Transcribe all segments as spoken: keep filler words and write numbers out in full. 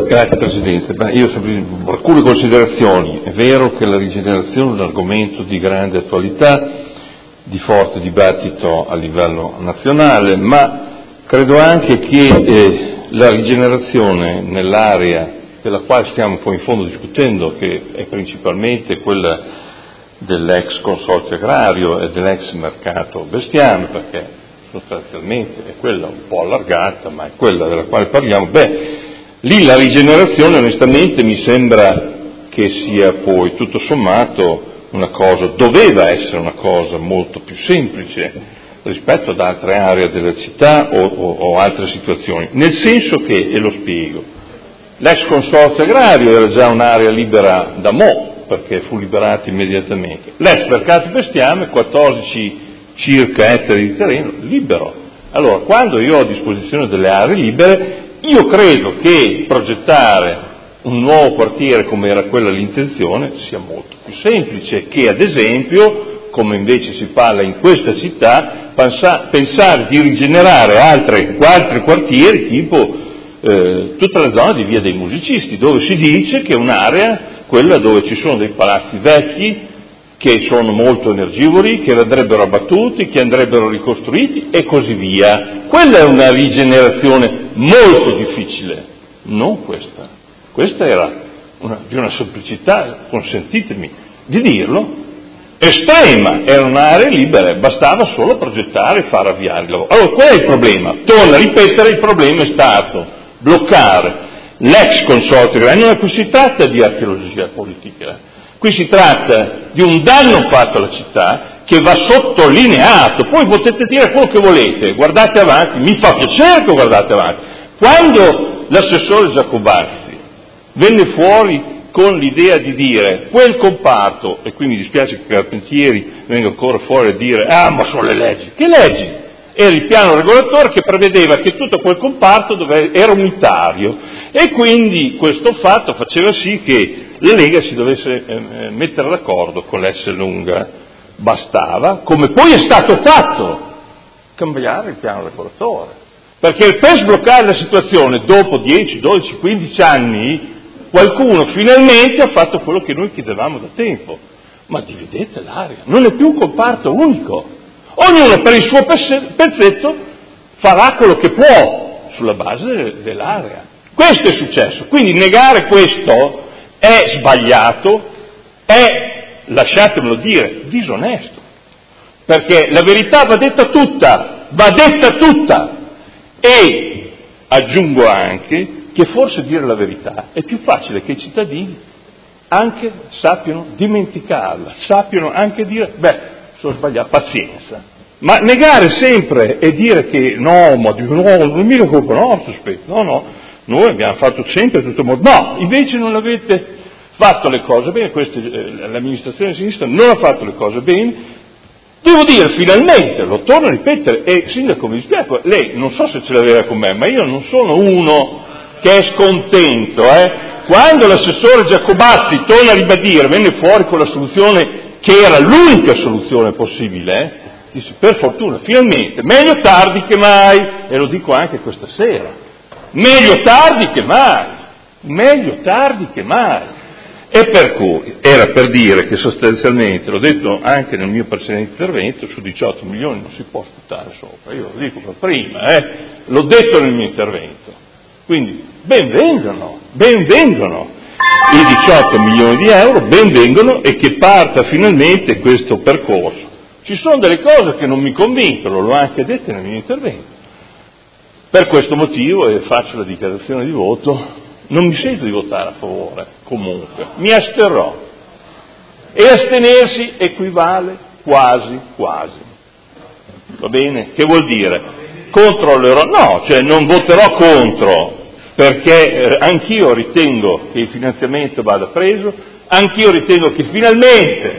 Grazie Presidente. Beh, io sempre, alcune considerazioni. È vero che la rigenerazione è un argomento di grande attualità, di forte dibattito a livello nazionale, ma credo anche che eh, la rigenerazione nell'area della quale stiamo poi in fondo discutendo, che è principalmente quella dell'ex consorzio agrario e dell'ex mercato bestiame, perché sostanzialmente è quella un po' allargata, ma è quella della quale parliamo, beh, lì la rigenerazione onestamente mi sembra che sia poi tutto sommato una cosa, doveva essere una cosa molto più semplice rispetto ad altre aree della città o, o, o altre situazioni, nel senso che, e lo spiego, l'ex consorzio agrario era già un'area libera da mo', perché fu liberata immediatamente, l'ex mercato bestiame, quattordici circa ettari di terreno, libero. Allora, quando io ho a disposizione delle aree libere, io credo che progettare un nuovo quartiere, come era quella l'intenzione, sia molto più semplice che, ad esempio, come invece si parla in questa città, pensa, pensare di rigenerare altre, altri quartieri tipo eh, tutta la zona di Via dei Musicisti, dove si dice che è un'area, quella dove ci sono dei palazzi vecchi, che sono molto energivori, che andrebbero abbattuti, che andrebbero ricostruiti e così via. Quella è una rigenerazione molto difficile, non questa. Questa era una, di una semplicità, consentitemi di dirlo, estrema, era un'area libera, bastava solo progettare e far avviare il lavoro. Allora, qual è il problema? Torno a ripetere, il problema è stato bloccare l'ex consorzio agrario. Non qui si tratta di archeologia politica, qui si tratta di un danno fatto alla città che va sottolineato. Poi potete dire quello che volete, guardate avanti, mi fa piacere che guardate avanti. Quando l'assessore Giacobazzi venne fuori con l'idea di dire quel comparto, e qui mi dispiace che Carpentieri venga ancora fuori a dire ah ma sono le leggi, che leggi? Era il piano regolatore che prevedeva che tutto quel comparto dove era unitario, e quindi questo fatto faceva sì che la Lega si dovesse eh, mettere d'accordo con l'Esselunga. Bastava, come poi è stato fatto, cambiare il piano regolatore, perché per sbloccare la situazione dopo dieci, dodici, quindici anni qualcuno finalmente ha fatto quello che noi chiedevamo da tempo: ma dividete l'area, non è più un comparto unico, ognuno per il suo pezzetto farà quello che può sulla base dell'area. Questo è successo, quindi negare questo è sbagliato, è, lasciatemelo dire, disonesto, perché la verità va detta tutta, va detta tutta, e aggiungo anche che forse dire la verità è più facile che i cittadini anche sappiano dimenticarla, sappiano anche dire, beh, sono sbagliato, pazienza. Ma negare sempre e dire che no, ma di no, non è mica colpa nostra, aspetta, no, no, noi abbiamo fatto sempre tutto molto, no, invece non avete fatto le cose bene, questa, eh, l'amministrazione di sinistra non ha fatto le cose bene, devo dire finalmente, lo torno a ripetere, e sindaco mi dispiace, lei non so se ce l'aveva con me, ma io non sono uno che è scontento, eh. Quando l'assessore Giacobazzi, torna a ribadire, venne fuori con la soluzione che era l'unica soluzione possibile, eh, disse, per fortuna, finalmente, meglio tardi che mai, e lo dico anche questa sera, meglio tardi che mai, meglio tardi che mai. E per cui era per dire che sostanzialmente, l'ho detto anche nel mio precedente intervento, su diciotto milioni non si può sputare sopra, io lo dico per prima, eh, l'ho detto nel mio intervento. Quindi benvengano, benvengano i diciotto milioni di euro, benvengano, e che parta finalmente questo percorso. Ci sono delle cose che non mi convincono, l'ho anche detto nel mio intervento. Per questo motivo, e faccio la dichiarazione di voto, non mi sento di votare a favore, comunque, mi asterrò. E astenersi equivale quasi, quasi. Va bene? Che vuol dire? Controllerò, no, cioè non voterò contro, perché eh, anch'io ritengo che il finanziamento vada preso, anch'io ritengo che finalmente,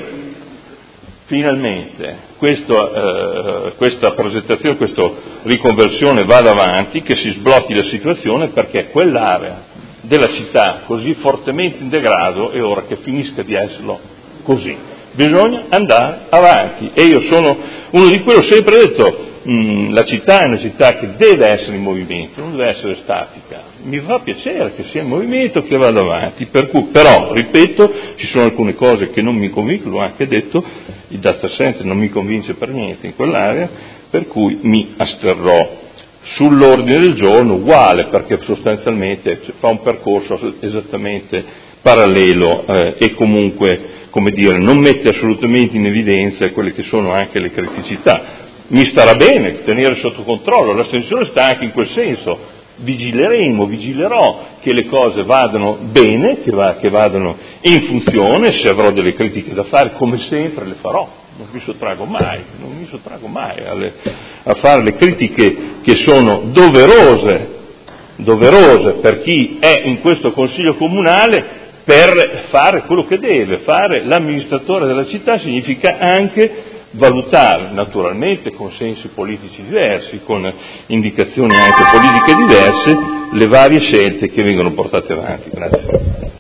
finalmente questo, eh, questa progettazione, questa riconversione vada avanti, che si sblocchi la situazione, perché quell'area della città così fortemente in degrado è ora che finisca di esserlo così. Bisogna andare avanti, e io sono uno di quelli, ho sempre detto, mh, la città è una città che deve essere in movimento, non deve essere statica. Mi fa piacere che sia in movimento, che vada avanti, per cui, però, ripeto, ci sono alcune cose che non mi convincono, l'ho anche detto, il data center non mi convince per niente in quell'area, per cui mi asterrò. Sull'ordine del giorno uguale, perché sostanzialmente fa un percorso esattamente parallelo eh, e comunque, come dire, non mette assolutamente in evidenza quelle che sono anche le criticità. Mi starà bene tenere sotto controllo, l'astensione sta anche in quel senso, vigileremo, vigilerò che le cose vadano bene, che, va, che vadano in funzione, se avrò delle critiche da fare, come sempre le farò, non mi sottraggo mai, non mi sottraggo mai alle, a fare le critiche che sono doverose, doverose per chi è in questo Consiglio Comunale, per fare quello che deve fare l'amministratore della città. Significa anche valutare, naturalmente con sensi politici diversi, con indicazioni anche politiche diverse, le varie scelte che vengono portate avanti. Grazie.